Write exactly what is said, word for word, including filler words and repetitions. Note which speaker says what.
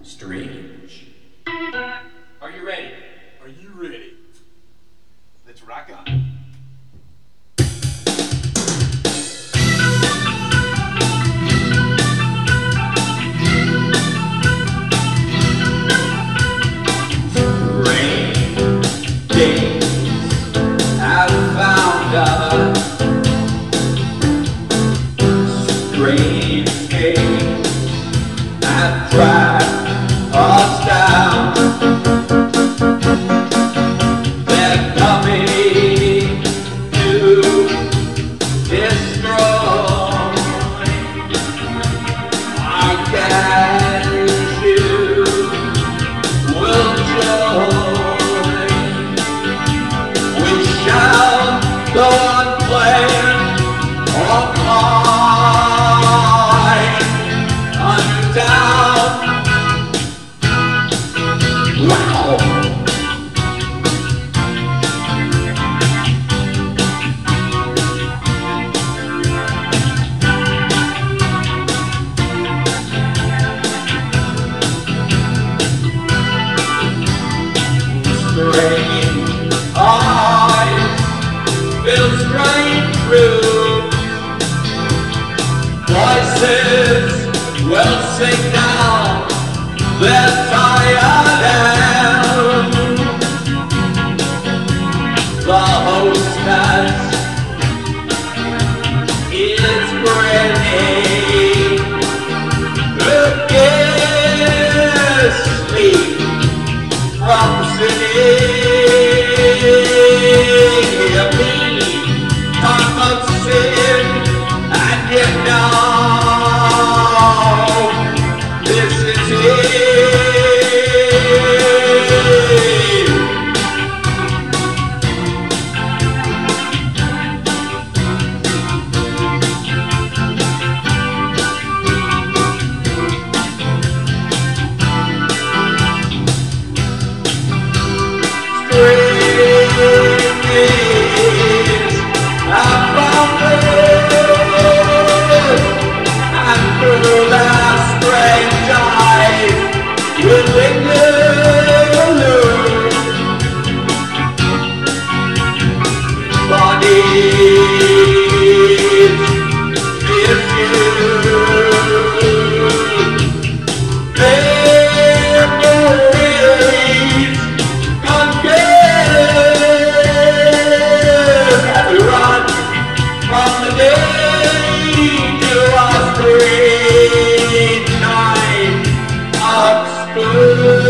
Speaker 1: Strange. Are you ready?
Speaker 2: Are you ready? Let's rock on.
Speaker 1: Strange things have dragged us down. They're coming to destroy. I guess you will join. We shall go on playing on strange eyes feel strange through. Voices will sing down their tired end. The hostess is grinning against me from sitting a mean time of sin, and you know this is it. Good.